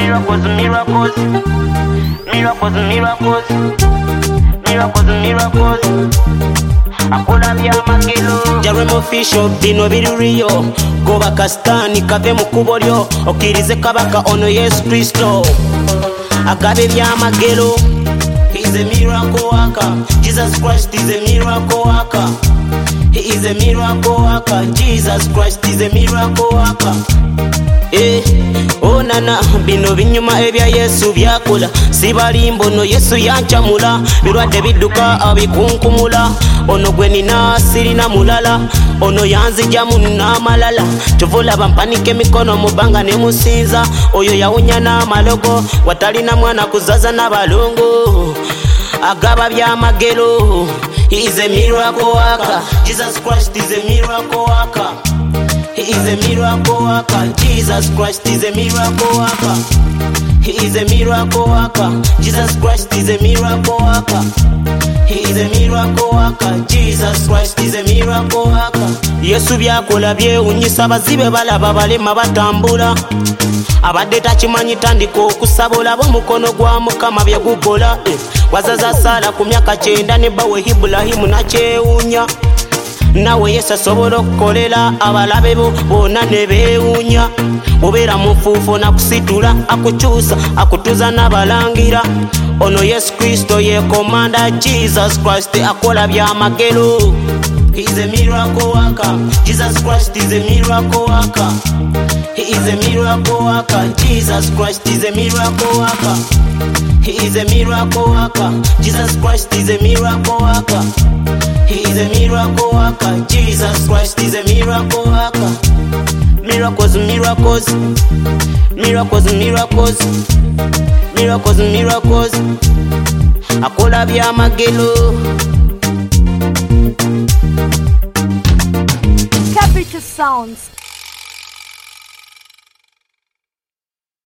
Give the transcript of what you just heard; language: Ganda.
Miracles, miracles, miracles, miracles, miracles, miracles. Akola byamagero Jaremo official bino birurio goba kastani kave mu kubo lyo okirize kabaka ono Yesu Kristo agabe byamagero. He's a miracle worker. Jesus Christ is a miracle worker. He is a miracle worker. Jesus Christ is a miracle worker. Oh nana bino binyuma ebya Yesu byakola sibali mbono Yesu yanchamula birwadde bidduka abikunkumula ono gwe nina sirina mulala ono yanzija munna malala tuvula bampanike mikono mubanga ne musinza oyo yawunya na malogo watalina mwana kuzaza na balongo agaba byamagero. He is a miracle worker. Jesus Christ is a miracle worker. He is a miracle worker. Jesus Christ is a miracle worker. He is a miracle worker. Jesus Christ is a miracle worker. He is a miracle worker. Jesus Christ is a miracle worker. Yesu byakola byewunyisa bazibe balaba balema batambula abadde takimanyi tandika okusabula bomukono gwa Mukama byegukola wazaza sala ku myaka 9 ne bawe Ibulahimu nakyewunya nawe Yesu asobola okukolera abalabe bo bonna ne beewunya obeera mufuufo nakusitula akukyusa akutuza n'abalangira ono Yesu Kristo ye komanda. Jesus Christ akola byamagero. He is a miracle worker. Jesus Christ is a miracle worker. He is a miracle worker. Jesus Christ is a miracle worker. He is a miracle worker. Jesus Christ is a miracle worker. He is a miracle worker. Jesus Christ is a miracle worker. Miracles, miracles, miracles, miracles, miracles, miracles. Akola byamagero. Capital Sounds.